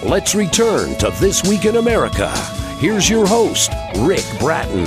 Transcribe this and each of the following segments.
Let's return to This Week in America. Here's your host, Rick Bratton.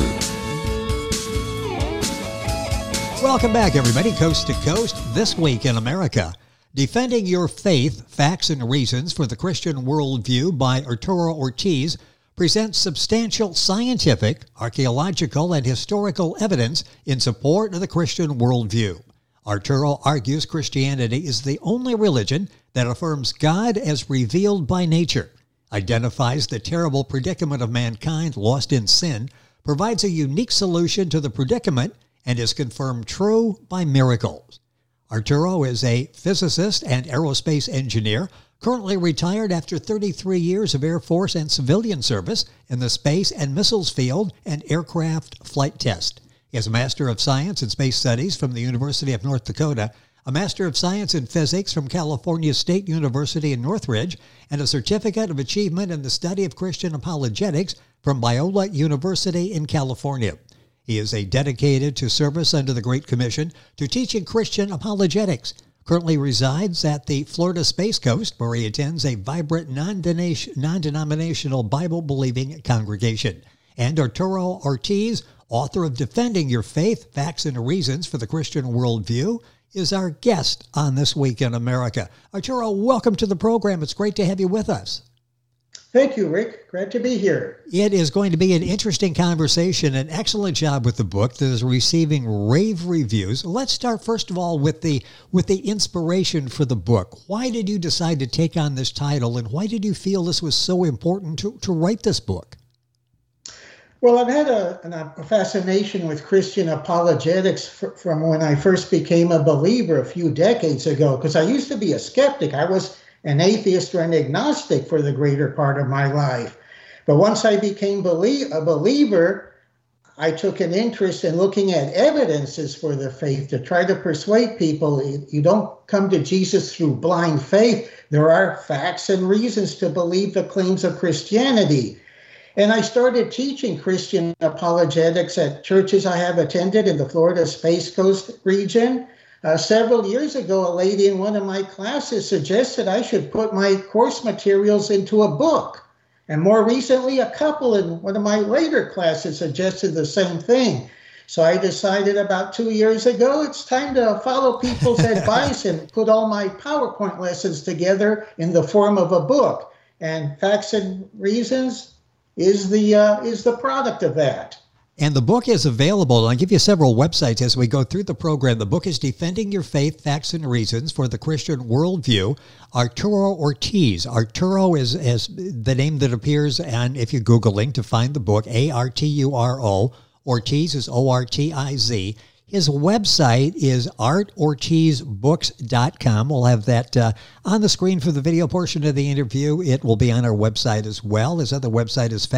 Welcome back, everybody, coast to coast. This Week in America. Defending Your Faith, Facts and Reasons for the Christian Worldview by Arturo Ortiz presents substantial scientific, archaeological, and historical evidence in support of the Christian worldview. Arturo argues Christianity is the only religion that affirms God as revealed by nature, identifies the terrible predicament of mankind lost in sin, provides a unique solution to the predicament, and is confirmed true by miracles. Arturo is a physicist and aerospace engineer, currently retired after 33 years of Air Force and civilian service in the space and missiles field and aircraft flight test. He has a Master of Science in Space Studies from the University of North Dakota, a Master of Science in Physics from California State University in Northridge, and a Certificate of Achievement in the Study of Christian Apologetics from Biola University in California. He is dedicated to service under the Great Commission to teaching Christian apologetics. Currently resides at the Florida Space Coast, where he attends a vibrant non-denominational Bible-believing congregation. And Arturo Ortiz, author of Defending Your Faith, Facts and Reasons for the Christian Worldview, is our guest on This Week in America. Arturo, welcome to the program. It's great to have you with us. Thank you, Rick. Glad to be here. It is going to be an interesting conversation, an excellent job with the book that is receiving rave reviews. Let's start, first of all, with the inspiration for the book. Why did you decide to take on this title, and why did you feel this was so important to write this book? Well, I've had a fascination with Christian apologetics from when I first became a believer a few decades ago, because I used to be a skeptic. I was an atheist or an agnostic for the greater part of my life. But once I became a believer, I took an interest in looking at evidences for the faith to try to persuade people you don't come to Jesus through blind faith. There are facts and reasons to believe the claims of Christianity. And I started teaching Christian apologetics at churches I have attended in the Florida Space Coast region. Several years ago, a lady in one of my classes suggested I should put my course materials into a book. And more recently, a couple in one of my later classes suggested the same thing. So I decided about 2 years ago, it's time to follow people's advice and put all my PowerPoint lessons together in the form of a book. And Facts and Reasons is the product of that. And the book is available. I'll give you several websites as we go through the program. The book is Defending Your Faith, Facts and Reasons for the Christian Worldview. Arturo Ortiz. Arturo is the name that appears, and if you're Googling to find the book, Arturo. Ortiz is Ortiz. His website is artortizbooks.com. We'll have that on the screen for the video portion of the interview. It will be on our website as well. His other website is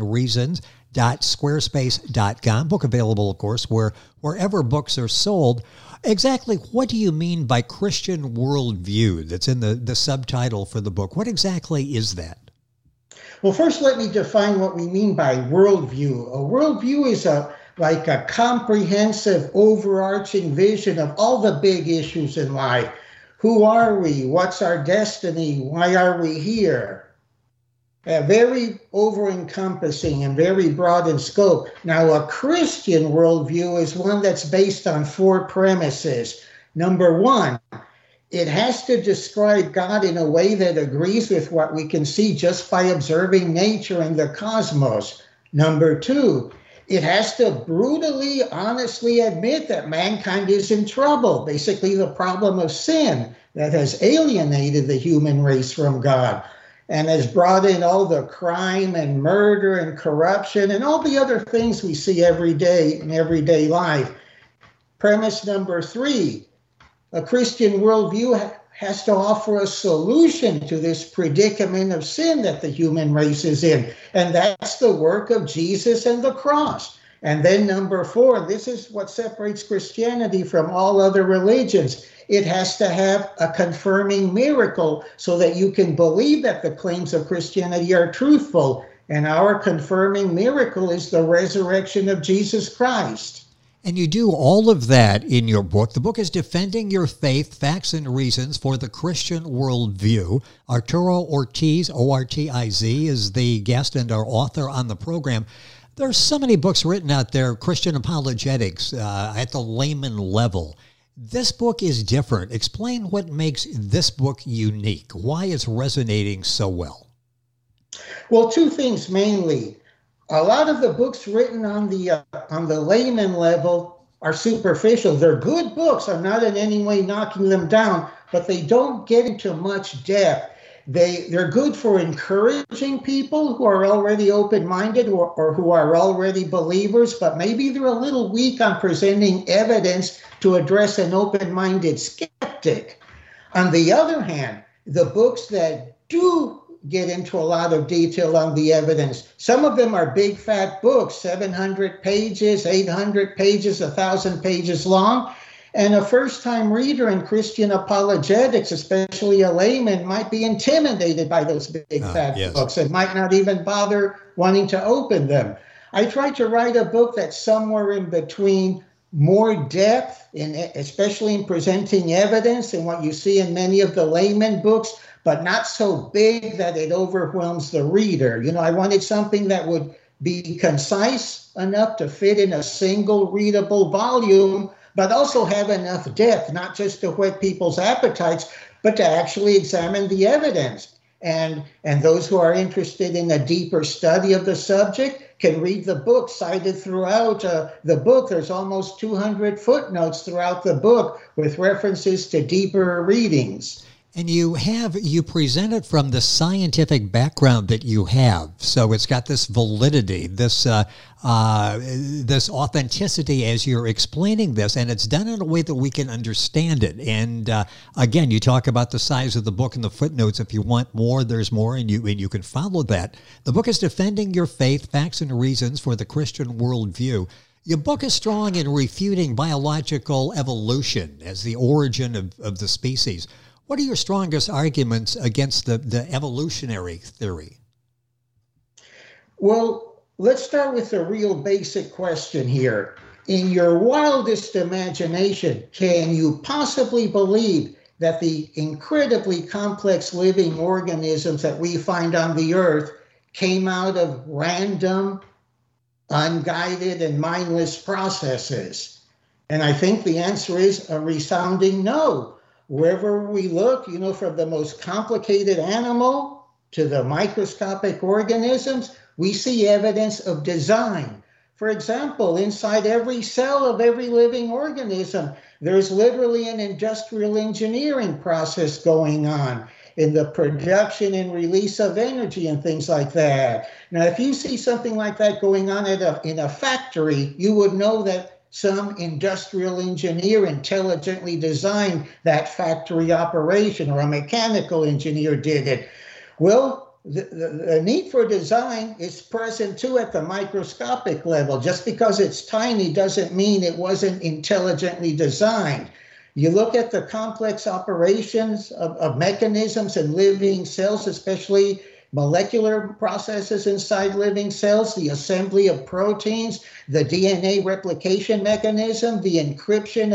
factsandreasons.squarespace.com. Book available, of course, wherever books are sold. Exactly what do you mean by Christian worldview that's in the subtitle for the book? What exactly is that? Well, first let me define what we mean by worldview. A worldview is like a comprehensive, overarching vision of all the big issues in life. Who are we? What's our destiny? Why are we here? Very over-encompassing and very broad in scope. Now, a Christian worldview is one that's based on 4 premises. Number 1, it has to describe God in a way that agrees with what we can see just by observing nature and the cosmos. Number 2, it has to brutally, honestly admit that mankind is in trouble, basically the problem of sin that has alienated the human race from God and has brought in all the crime and murder and corruption and all the other things we see every day in everyday life. Premise number 3, a Christian worldview has to offer a solution to this predicament of sin that the human race is in. And that's the work of Jesus and the cross. And then number 4, this is what separates Christianity from all other religions. It has to have a confirming miracle so that you can believe that the claims of Christianity are truthful. And our confirming miracle is the resurrection of Jesus Christ. And you do all of that in your book. The book is Defending Your Faith, Facts and Reasons for the Christian Worldview. Arturo Ortiz, O-R-T-I-Z, is the guest and our author on the program. There's so many books written out there, Christian apologetics, at the layman level. This book is different. Explain what makes this book unique, why it's resonating so well. Well, two things mainly. A lot of the books written on the layman level are superficial. They're good books. I'm not in any way knocking them down, but they don't get into much depth. They're good for encouraging people who are already open-minded or who are already believers, but maybe they're a little weak on presenting evidence to address an open-minded skeptic. On the other hand, the books that do get into a lot of detail on the evidence. Some of them are big fat books, 700 pages, 800 pages, 1,000 pages long. And a first-time reader in Christian apologetics, especially a layman, might be intimidated by those big fat books and might not even bother wanting to open them. I tried to write a book that's somewhere in between more depth, especially in presenting evidence and what you see in many of the layman books, but not so big that it overwhelms the reader. I wanted something that would be concise enough to fit in a single readable volume, but also have enough depth, not just to whet people's appetites, but to actually examine the evidence. And those who are interested in a deeper study of the subject can read the book cited throughout the book. There's almost 200 footnotes throughout the book with references to deeper readings. And you present it from the scientific background that you have. So it's got this validity, this authenticity as you're explaining this, and it's done in a way that we can understand it. And again, you talk about the size of the book and the footnotes. If you want more, there's more, and you can follow that. The book is Defending Your Faith, Facts and Reasons for the Christian Worldview. Your book is strong in refuting biological evolution as the origin of the species. What are your strongest arguments against the evolutionary theory? Well, let's start with the real basic question here. In your wildest imagination, can you possibly believe that the incredibly complex living organisms that we find on the earth came out of random, unguided, and mindless processes? And I think the answer is a resounding no. Wherever we look, from the most complicated animal to the microscopic organisms, we see evidence of design. For example, inside every cell of every living organism, there's literally an industrial engineering process going on in the production and release of energy and things like that. Now, if you see something like that going on in a factory, you would know that some industrial engineer intelligently designed that factory operation, or a mechanical engineer did it. Well, the need for design is present too at the microscopic level. Just because it's tiny doesn't mean it wasn't intelligently designed. You look at the complex operations of mechanisms in living cells, especially molecular processes inside living cells, the assembly of proteins, the DNA replication mechanism, the encryption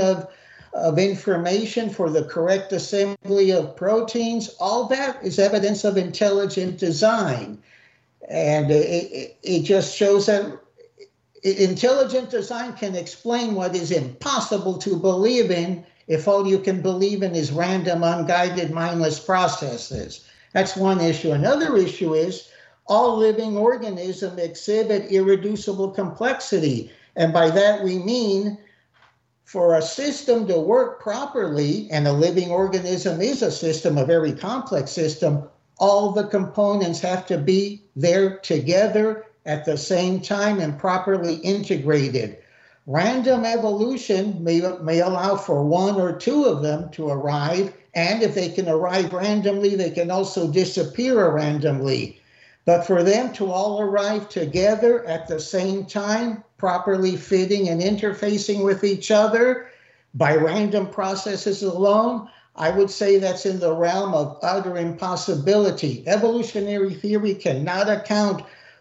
of information for the correct assembly of proteins, all that is evidence of intelligent design. And it just shows that intelligent design can explain what is impossible to believe in if all you can believe in is random, unguided, mindless processes. That's one issue. Another issue is all living organisms exhibit irreducible complexity. And by that we mean for a system to work properly, and a living organism is a system, a very complex system, all the components have to be there together at the same time and properly integrated. Random evolution may allow for one or two of them to arrive, and if they can arrive randomly, they can also disappear randomly. But for them to all arrive together at the same time, properly fitting and interfacing with each other by random processes alone, I would say that's in the realm of utter impossibility. Evolutionary theory cannot account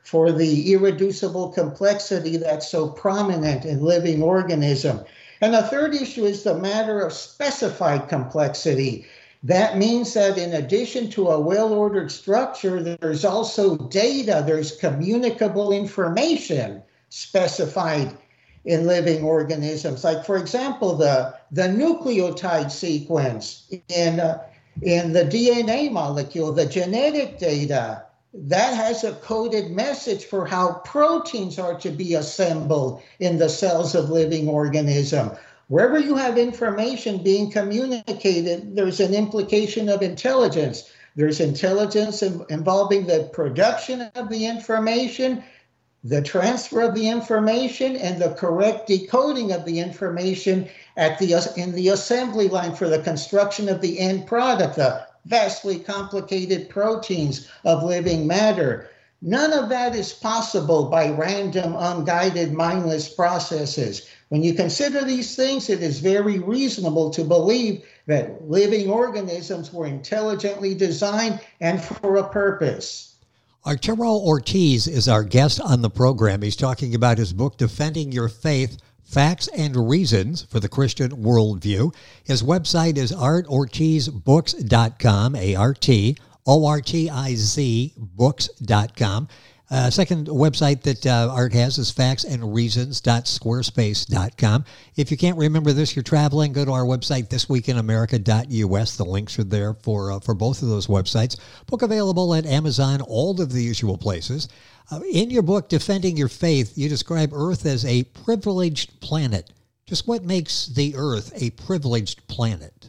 for the irreducible complexity that's so prominent in living organism. And the third issue is the matter of specified complexity. That means that in addition to a well-ordered structure, there's also data, there's communicable information specified in living organisms. Like, for example, the nucleotide sequence in the DNA molecule, the genetic data, that has a coded message for how proteins are to be assembled in the cells of living organism. Wherever you have information being communicated, there's an implication of intelligence. There's intelligence involving the production of the information, the transfer of the information, and the correct decoding of the information in the assembly line for the construction of the end product, the vastly complicated proteins of living matter. None of that is possible by random, unguided, mindless processes. When you consider these things, it is very reasonable to believe that living organisms were intelligently designed and for a purpose. Arturo Ortiz is our guest on the program. He's talking about his book, Defending Your Faith, Facts and Reasons for the Christian Worldview. His website is artortizbooks.com, ARTORTIZ books.com. Second website that Art has is factsandreasons.squarespace.com. If you can't remember this, you're traveling, go to our website, thisweekinamerica.us. The links are there for both of those websites. Book available at Amazon, all of the usual places. In your book, Defending Your Faith, you describe Earth as a privileged planet. Just what makes the Earth a privileged planet?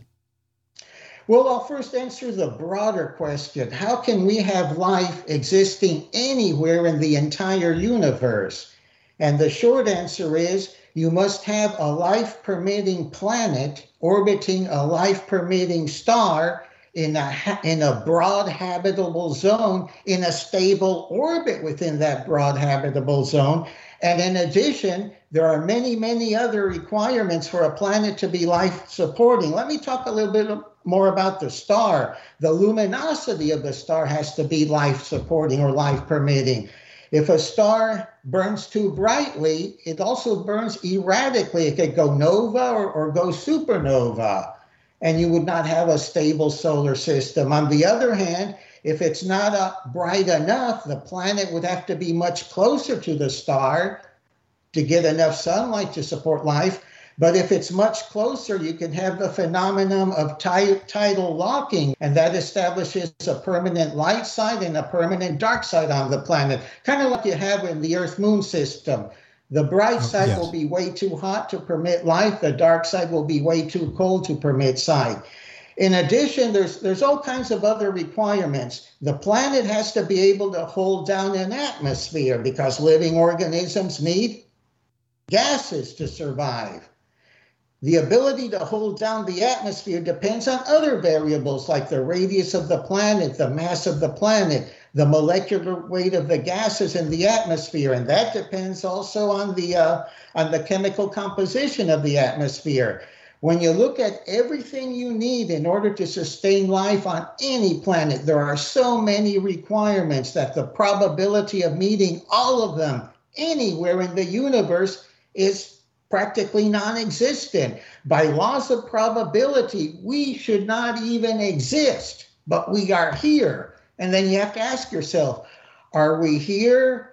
Well, I'll first answer the broader question. How can we have life existing anywhere in the entire universe? And the short answer is you must have a life-permitting planet orbiting a life-permitting star in a broad habitable zone, in a stable orbit within that broad habitable zone. And in addition, there are many, many other requirements for a planet to be life-supporting. Let me talk a little bit more about the star. The luminosity of the star has to be life-supporting or life-permitting. If a star burns too brightly, it also burns erratically. It could go nova or go supernova, and you would not have a stable solar system. On the other hand, if it's not bright enough, the planet would have to be much closer to the star to get enough sunlight to support life. But if it's much closer, you can have the phenomenon of tidal locking, and that establishes a permanent light side and a permanent dark side on the planet, kind of like you have in the Earth-Moon system. The bright side will be way too hot to permit life. The dark side will be way too cold to permit sight. In addition, there's all kinds of other requirements. The planet has to be able to hold down an atmosphere because living organisms need gases to survive. The ability to hold down the atmosphere depends on other variables like the radius of the planet, the mass of the planet, the molecular weight of the gases in the atmosphere, and that depends also on the chemical composition of the atmosphere. When you look at everything you need in order to sustain life on any planet, there are so many requirements that the probability of meeting all of them anywhere in the universe is practically non-existent. By laws of probability, we should not even exist, but we are here. And then you have to ask yourself, are we here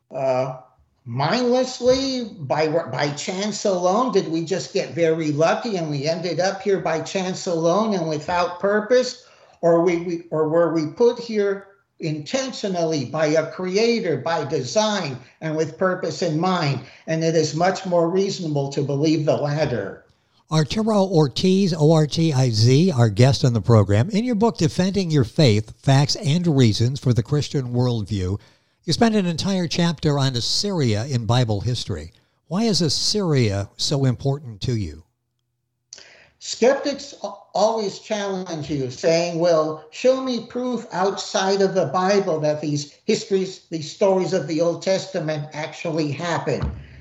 mindlessly by chance alone? Did we just get very lucky and we ended up here by chance alone and without purpose? Or were we put here intentionally by a creator, by design, and with purpose in mind? And it is much more reasonable to believe the latter. Arturo Ortiz, O-R-T-I-Z, our guest on the program. In your book, Defending Your Faith, Facts and Reasons for the Christian Worldview, you spend an entire chapter on Assyria in Bible history. Why is Assyria so important to you? Skeptics always challenge you, saying, well, show me proof outside of the Bible that these stories of the Old Testament actually happened.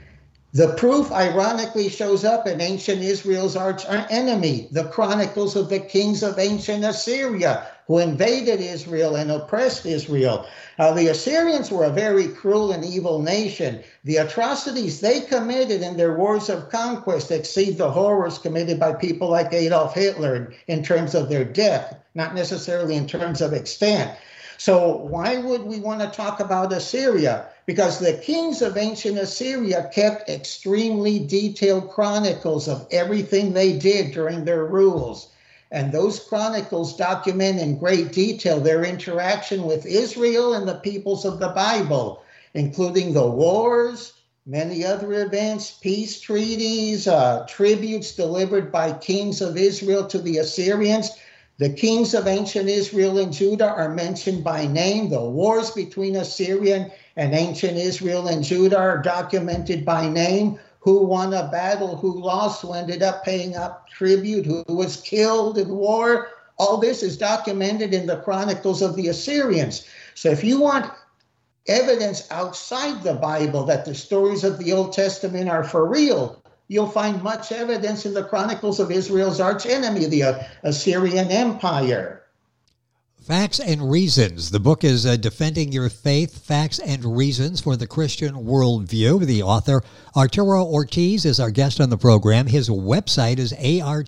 The proof ironically shows up in ancient Israel's arch enemy, the chronicles of the kings of ancient Assyria, who invaded Israel and oppressed Israel. The Assyrians were a very cruel and evil nation. The atrocities they committed in their wars of conquest exceed the horrors committed by people like Adolf Hitler in terms of their death, not necessarily in terms of extent. So why would we want to talk about Assyria? Because the kings of ancient Assyria kept extremely detailed chronicles of everything they did during their rules. And those chronicles document in great detail their interaction with Israel and the peoples of the Bible, including the wars, many other events, peace treaties, tributes delivered by kings of Israel to the Assyrians. The kings of ancient Israel and Judah are mentioned by name. The wars between Assyrian and ancient Israel and Judah are documented by name. Who won a battle, who lost, who ended up paying up tribute, who was killed in war. All this is documented in the chronicles of the Assyrians. So if you want evidence outside the Bible that the stories of the Old Testament are for real, you'll find much evidence in the chronicles of Israel's arch enemy, the Assyrian Empire. Facts and Reasons. The book is Defending Your Faith, Facts and Reasons for the Christian Worldview. The author, Arturo Ortiz, is our guest on the program. His website is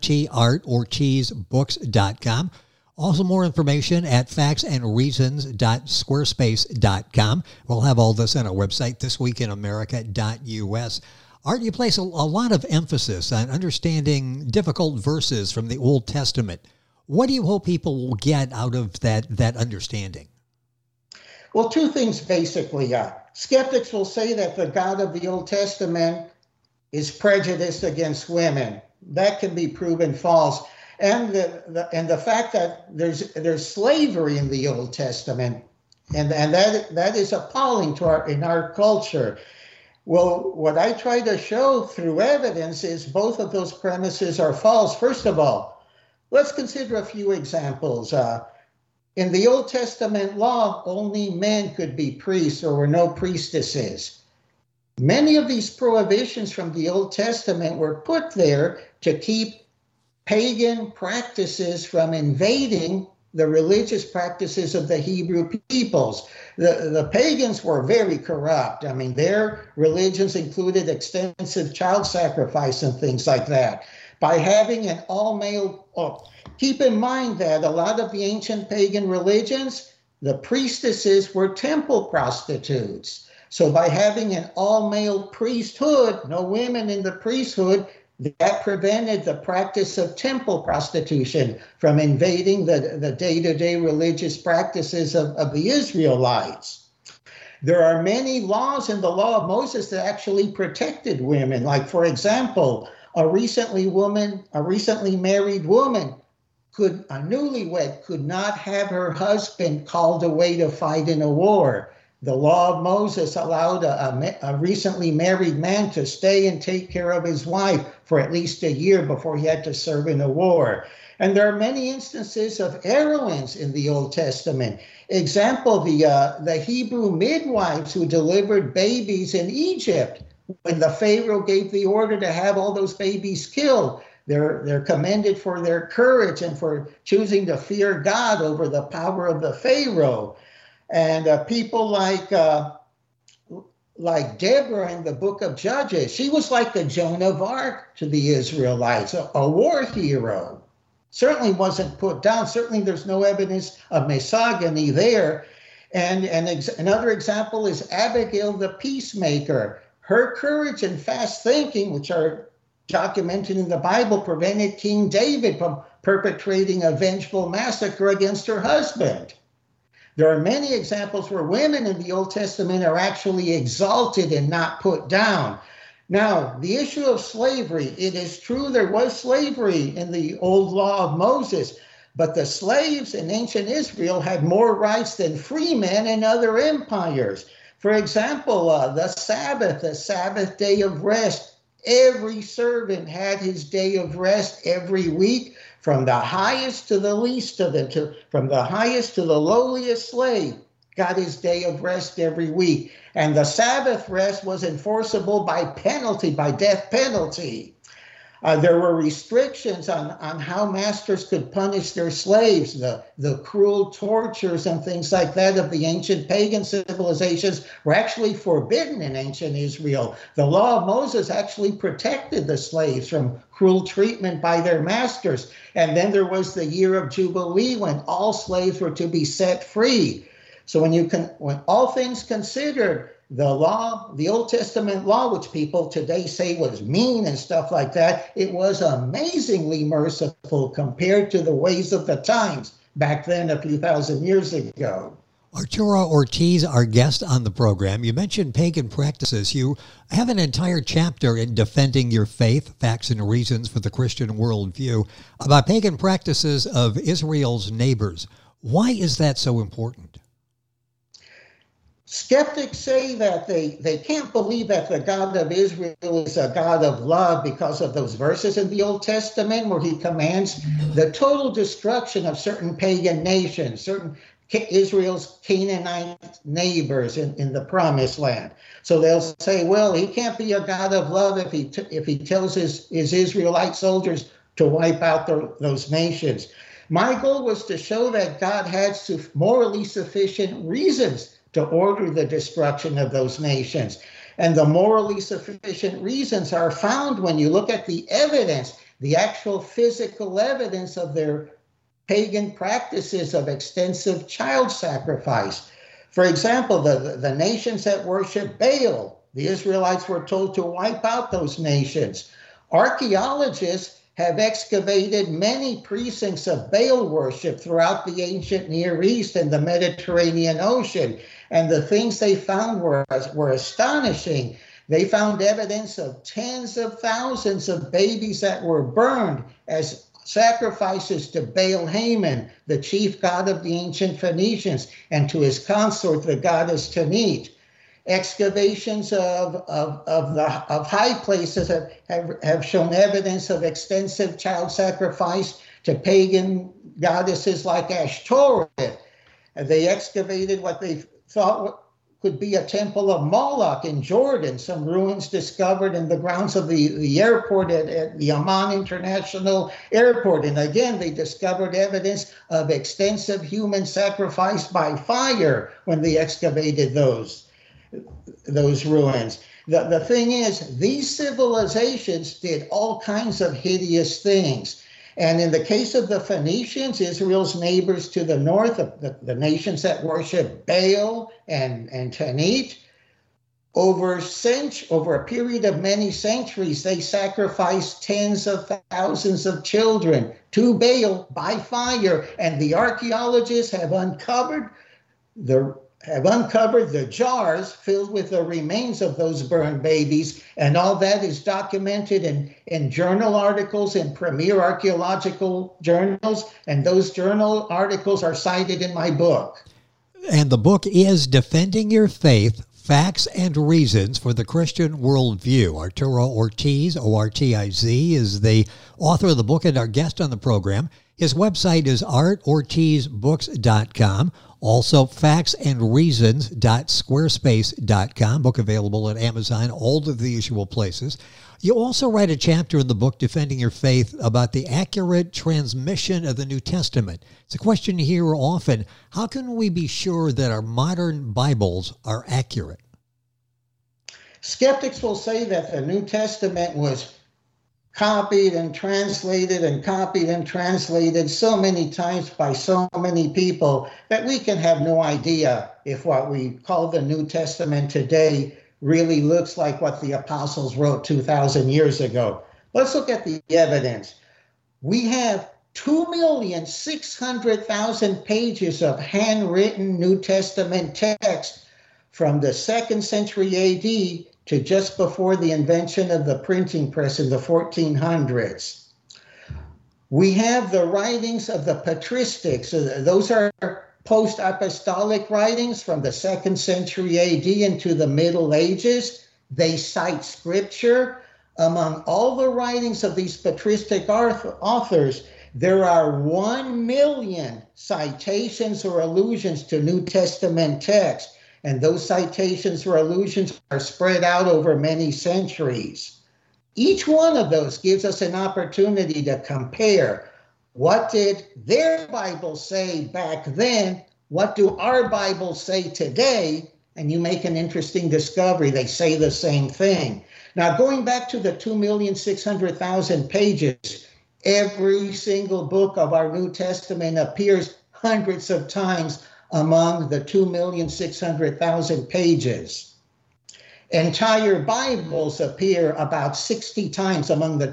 artortizbooks.com. Also more information at factsandreasons.squarespace.com. We'll have all this on our website, thisweekinamerica.us. Art, you place a lot of emphasis on understanding difficult verses from the Old Testament. What do you hope people will get out of that understanding? Well, two things basically. Skeptics will say that the God of the Old Testament is prejudiced against women. That can be proven false. And the fact that there's slavery in the Old Testament, and that is appalling in our culture. Well, what I try to show through evidence is both of those premises are false. First of all, let's consider a few examples. In the Old Testament law, only men could be priests. There were no priestesses. Many of these prohibitions from the Old Testament were put there to keep pagan practices from invading the religious practices of the Hebrew peoples. The pagans were very corrupt. I mean, their religions included extensive child sacrifice and things like that. By having an all-male, keep in mind that a lot of the ancient pagan religions, the priestesses were temple prostitutes. So by having an all-male priesthood, no women in the priesthood, that prevented the practice of temple prostitution from invading the day-to-day religious practices of the Israelites. There are many laws in the law of Moses that actually protected women. Like, for example, a recently married woman, a newlywed, could not have her husband called away to fight in a war. The law of Moses allowed a recently married man to stay and take care of his wife for at least a year before he had to serve in a war. And there are many instances of heroines in the Old Testament. Example, the Hebrew midwives who delivered babies in Egypt. When the Pharaoh gave the order to have all those babies killed, they're commended for their courage and for choosing to fear God over the power of the Pharaoh. And people like Deborah in the book of Judges, she was like the Joan of Arc to the Israelites, a war hero. Certainly wasn't put down. Certainly there's no evidence of misogyny there. And another example is Abigail the peacemaker. Her courage and fast thinking, which are documented in the Bible, prevented King David from perpetrating a vengeful massacre against her husband. There are many examples where women in the Old Testament are actually exalted and not put down. Now, the issue of slavery, it is true there was slavery in the old law of Moses, but the slaves in ancient Israel had more rights than free men in other empires. For example, the Sabbath day of rest. Every servant had his day of rest every week, from the highest to the least of them, from the highest to the lowliest slave. got his day of rest every week. And the Sabbath rest was enforceable by penalty, by death penalty. There were restrictions on how masters could punish their slaves. The cruel tortures and things like that of the ancient pagan civilizations were actually forbidden in ancient Israel. The law of Moses actually protected the slaves from cruel treatment by their masters. And then there was the year of Jubilee when all slaves were to be set free. So when all things considered, the law, the Old Testament law, which people today say was mean and stuff like that, it was amazingly merciful compared to the ways of the times back then a few thousand years ago. Arturo Ortiz, our guest on the program. You mentioned pagan practices. You have an entire chapter in Defending Your Faith, Facts and Reasons for the Christian Worldview, about pagan practices of Israel's neighbors. Why is that so important? Skeptics say that they can't believe that the God of Israel is a God of love because of those verses in the Old Testament where he commands the total destruction of certain pagan nations, certain Israel's Canaanite neighbors in the Promised Land. So they'll say, well, he can't be a God of love if he tells his Israelite soldiers to wipe out those nations. My goal was to show that God had morally sufficient reasons to order the destruction of those nations. And the morally sufficient reasons are found when you look at the evidence, the actual physical evidence of their pagan practices of extensive child sacrifice. For example, the nations that worship Baal, the Israelites were told to wipe out those nations. Archaeologists have excavated many precincts of Baal worship throughout the ancient Near East and the Mediterranean Ocean. And the things they found were astonishing. They found evidence of tens of thousands of babies that were burned as sacrifices to Baal Haman, the chief god of the ancient Phoenicians, and to his consort, the goddess Tanit. Excavations of high places have shown evidence of extensive child sacrifice to pagan goddesses like Ashtoreth. They excavated what they thought could be a temple of Moloch in Jordan, some ruins discovered in the grounds of the airport at the Amman International Airport. And again, they discovered evidence of extensive human sacrifice by fire when they excavated those ruins. The thing is, these civilizations did all kinds of hideous things. And in the case of the Phoenicians, Israel's neighbors to the north, the nations that worship Baal and Tanit, over a period of many centuries, they sacrificed tens of thousands of children to Baal by fire. And the archaeologists have uncovered the jars filled with the remains of those burned babies, and all that is documented in journal articles in premier archaeological journals, and those journal articles are cited in my book. And the book is Defending Your Faith, Facts and Reasons for the Christian Worldview. Arturo Ortiz, O-R-T-I-Z, is the author of the book and our guest on the program. His website is artortizbooks.com. Also, factsandreasons.squarespace.com. Book available at Amazon, all of the usual places. You also write a chapter in the book, Defending Your Faith, about the accurate transmission of the New Testament. It's a question you hear often. How can we be sure that our modern Bibles are accurate? Skeptics will say that the New Testament was copied and translated so many times by so many people that we can have no idea if what we call the New Testament today really looks like what the apostles wrote 2,000 years ago. Let's look at the evidence. We have 2,600,000 pages of handwritten New Testament text from the 2nd century AD to just before the invention of the printing press in the 1400s. We have the writings of the patristics. Those are post-apostolic writings from the 2nd century AD into the Middle Ages. They cite scripture. Among all the writings of these patristic authors, There are 1 million citations or allusions to New Testament text, and those citations or allusions are spread out over many centuries. Each one of those gives us an opportunity to compare. What did their Bible say back then? What do our Bibles say today? And you make an interesting discovery. They say the same thing. Now, going back to the 2,600,000 pages, every single book of our New Testament appears hundreds of times among the 2,600,000 pages. Entire Bibles appear about 60 times among the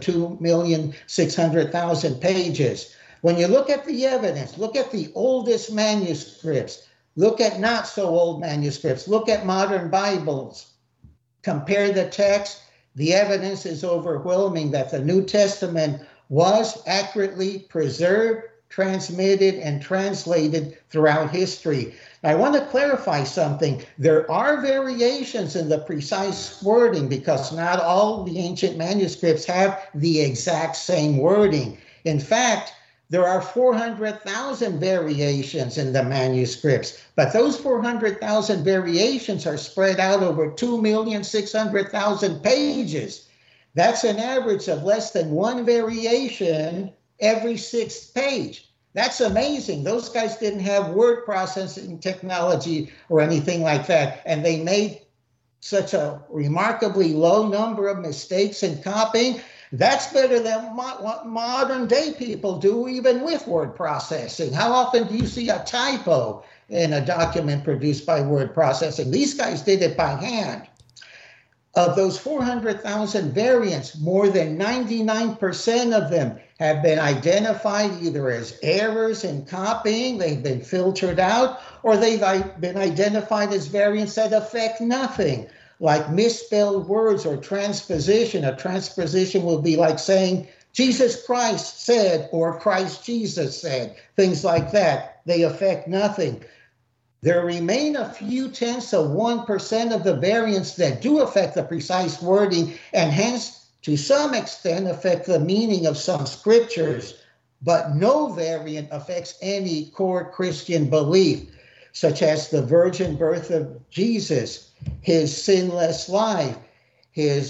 2,600,000 pages. When you look at the evidence, look at the oldest manuscripts, look at not so old manuscripts, look at modern Bibles, compare the text, the evidence is overwhelming that the New Testament was accurately preserved, transmitted, and translated throughout history. I want to clarify something. There are variations in the precise wording because not all the ancient manuscripts have the exact same wording. In fact, there are 400,000 variations in the manuscripts, but those 400,000 variations are spread out over 2,600,000 pages. That's an average of less than one variation every 6th page. That's amazing. Those guys didn't have word processing technology or anything like that, and they made such a remarkably low number of mistakes in copying. That's better than what modern day people do, even with word processing. How often do you see a typo in a document produced by word processing? These guys did it by hand. Of those 400,000 variants, more than 99% of them have been identified either as errors in copying, they've been filtered out, or they've been identified as variants that affect nothing, like misspelled words or transposition. A transposition will be like saying, Jesus Christ said, or Christ Jesus said, things like that. They affect nothing. There remain a few tenths of 1% of the variants that do affect the precise wording and hence, to some extent, affect the meaning of some scriptures, but no variant affects any core Christian belief, such as the virgin birth of Jesus, his sinless life, his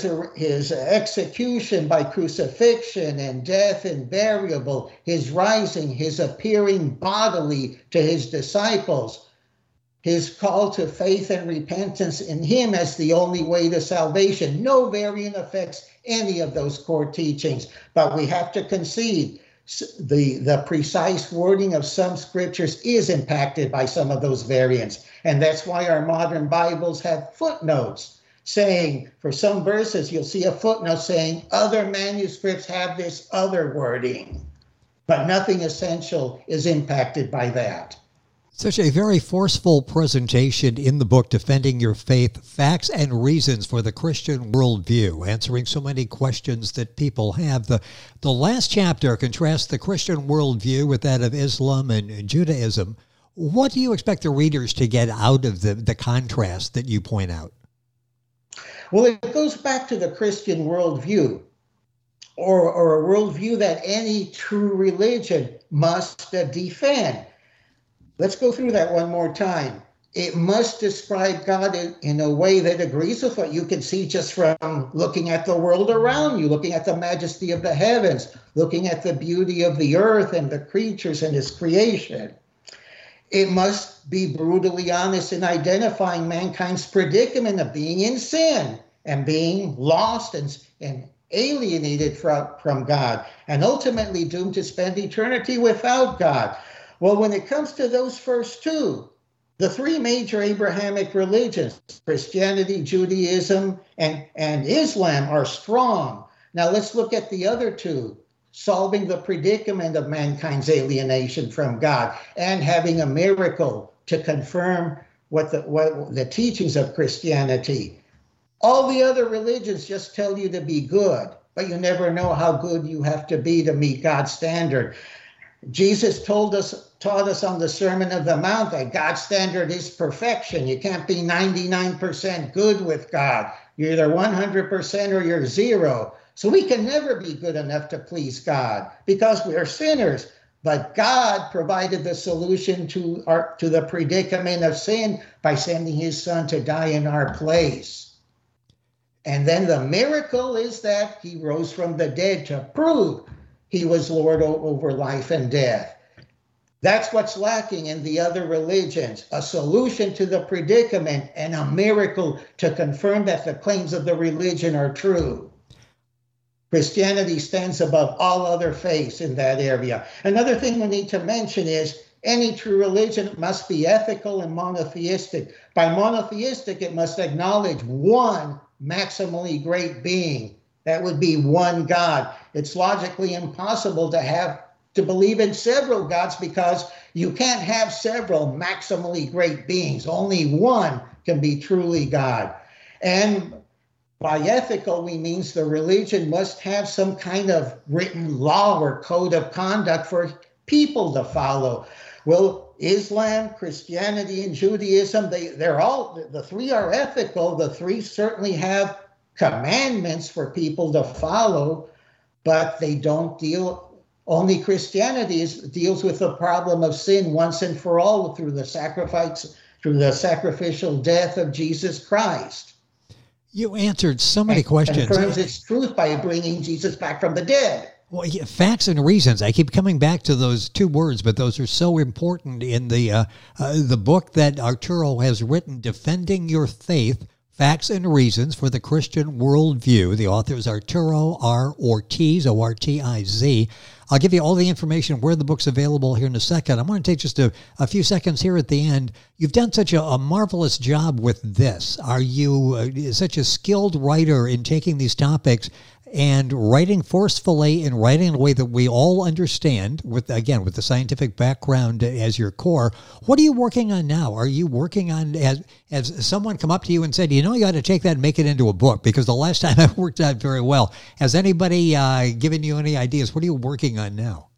execution by crucifixion and death and burial, his rising, his appearing bodily to his disciples, his call to faith and repentance in him as the only way to salvation. No variant affects any of those core teachings, but we have to concede the precise wording of some scriptures is impacted by some of those variants. And that's why our modern Bibles have footnotes saying, for some verses, you'll see a footnote saying other manuscripts have this other wording, but nothing essential is impacted by that. Such a very forceful presentation in the book, Defending Your Faith, Facts and Reasons for the Christian Worldview, answering so many questions that people have. The last chapter contrasts the Christian worldview with that of Islam and Judaism. What do you expect the readers to get out of the contrast that you point out? Well, it goes back to the Christian worldview, or a worldview that any true religion must defend. Let's go through that one more time. It must describe God in a way that agrees with what you can see just from looking at the world around you, looking at the majesty of the heavens, looking at the beauty of the earth and the creatures and his creation. It must be brutally honest in identifying mankind's predicament of being in sin and being lost and alienated from God, and ultimately doomed to spend eternity without God. Well, when it comes to those first two, the three major Abrahamic religions, Christianity, Judaism, and Islam, are strong. Now let's look at the other two, solving the predicament of mankind's alienation from God and having a miracle to confirm what the teachings of Christianity. All the other religions just tell you to be good, but you never know how good you have to be to meet God's standard. Jesus taught us on the Sermon on the Mount that God's standard is perfection. You can't be 99% good with God. You're either 100% or you're zero. So we can never be good enough to please God because we are sinners. But God provided the solution to the predicament of sin by sending his son to die in our place. And then the miracle is that he rose from the dead to prove he was Lord over life and death. That's what's lacking in the other religions, a solution to the predicament and a miracle to confirm that the claims of the religion are true. Christianity stands above all other faiths in that area. Another thing we need to mention is any true religion must be ethical and monotheistic. By monotheistic, it must acknowledge one maximally great being. That would be one God. It's logically impossible to believe in several gods because you can't have several maximally great beings. Only one can be truly God. And by ethical, we mean the religion must have some kind of written law or code of conduct for people to follow. Well, Islam, Christianity, and Judaism, the three are ethical. The three certainly have commandments for people to follow, but they don't only Christianity deals with the problem of sin once and for all through the sacrificial death of Jesus Christ. You answered so many questions. And confirms its truth by bringing Jesus back from the dead. Well, yeah, facts and reasons. I keep coming back to those two words, but those are so important in the book that Arturo has written, Defending Your Faith, Facts and Reasons for the Christian Worldview. The author is Arturo R. Ortiz, O-R-T-I-Z. I'll give you all the information where the book's available here in a second. I'm going to take just a few seconds here at the end. You've done such a marvelous job with this. Are you such a skilled writer in taking these topics and writing forcefully and writing in a way that we all understand, with the scientific background as your core? What are you working on now? Are you working on, has someone come up to you and said, you got to take that and make it into a book? Because the last time it worked out very well. Has anybody given you any ideas? What are you working on now?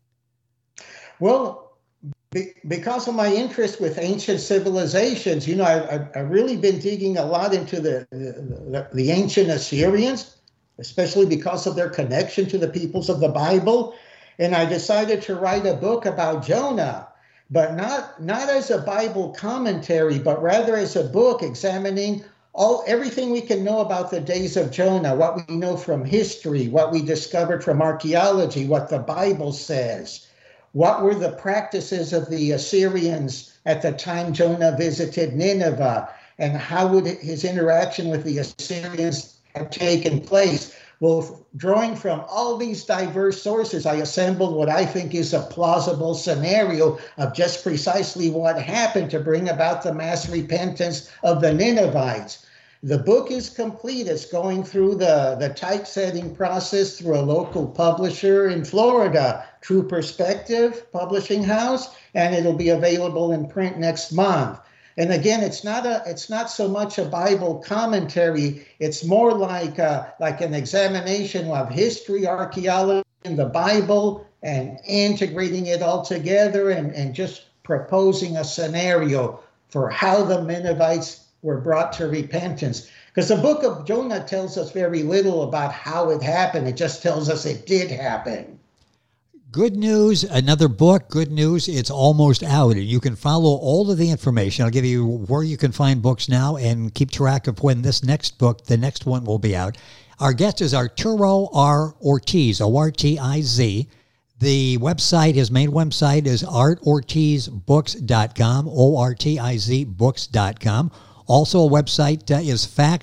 Well, because of my interest with ancient civilizations, I've really been digging a lot into the ancient Assyrians, especially because of their connection to the peoples of the Bible. And I decided to write a book about Jonah, but not as a Bible commentary, but rather as a book examining everything we can know about the days of Jonah, what we know from history, what we discovered from archaeology, what the Bible says. What were the practices of the Assyrians at the time Jonah visited Nineveh, and how would his interaction with the Assyrians have taken place? Well, drawing from all these diverse sources, I assembled what I think is a plausible scenario of just precisely what happened to bring about the mass repentance of the Ninevites. The book is complete. It's going through the typesetting process through a local publisher in Florida, True Perspective Publishing House, and it'll be available in print next month. And again, it's not so much a Bible commentary. It's more like an examination of history, archaeology, and the Bible, and integrating it all together and just proposing a scenario for how the Ninevites were brought to repentance. Because the book of Jonah tells us very little about how it happened. It just tells us it did happen. Good news, another book, good news, it's almost out. You can follow all of the information. I'll give you where you can find books now and keep track of when this next book, the next one, will be out. Our guest is Arturo R. Ortiz, O-R-T-I-Z. The website, his main website is artortizbooks.com, O-R-T-I-Z books.com. Also, a website is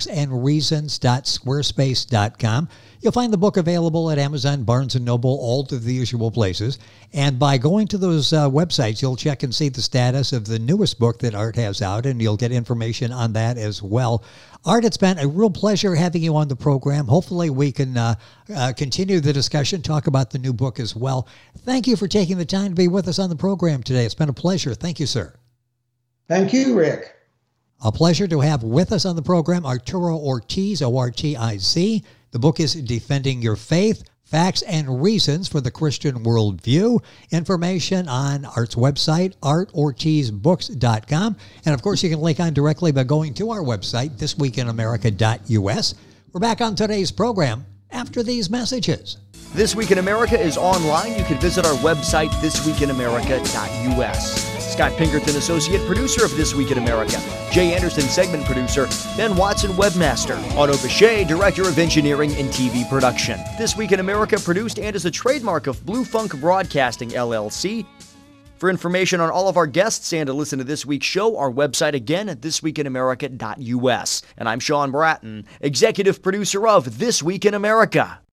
factsandreasons.squarespace.com. You'll find the book available at Amazon, Barnes & Noble, all of the usual places. And by going to those websites, you'll check and see the status of the newest book that Art has out, and you'll get information on that as well. Art, it's been a real pleasure having you on the program. Hopefully we can continue the discussion, talk about the new book as well. Thank you for taking the time to be with us on the program today. It's been a pleasure. Thank you, sir. Thank you, Rick. A pleasure to have with us on the program Arturo Ortiz, O-R-T-I-Z. The book is Defending Your Faith, Facts and Reasons for the Christian Worldview. Information on Art's website, artortizbooks.com. And of course, you can link on directly by going to our website, thisweekinamerica.us. We're back on today's program after these messages. This Week in America is online. You can visit our website, thisweekinamerica.us. Scott Pinkerton, associate producer of This Week in America. Jay Anderson, segment producer. Ben Watson, webmaster. Otto Bechet, director of engineering and TV production. This Week in America produced and is a trademark of Blue Funk Broadcasting, LLC. For information on all of our guests and to listen to this week's show, our website again at thisweekinamerica.us. And I'm Sean Bratton, executive producer of This Week in America.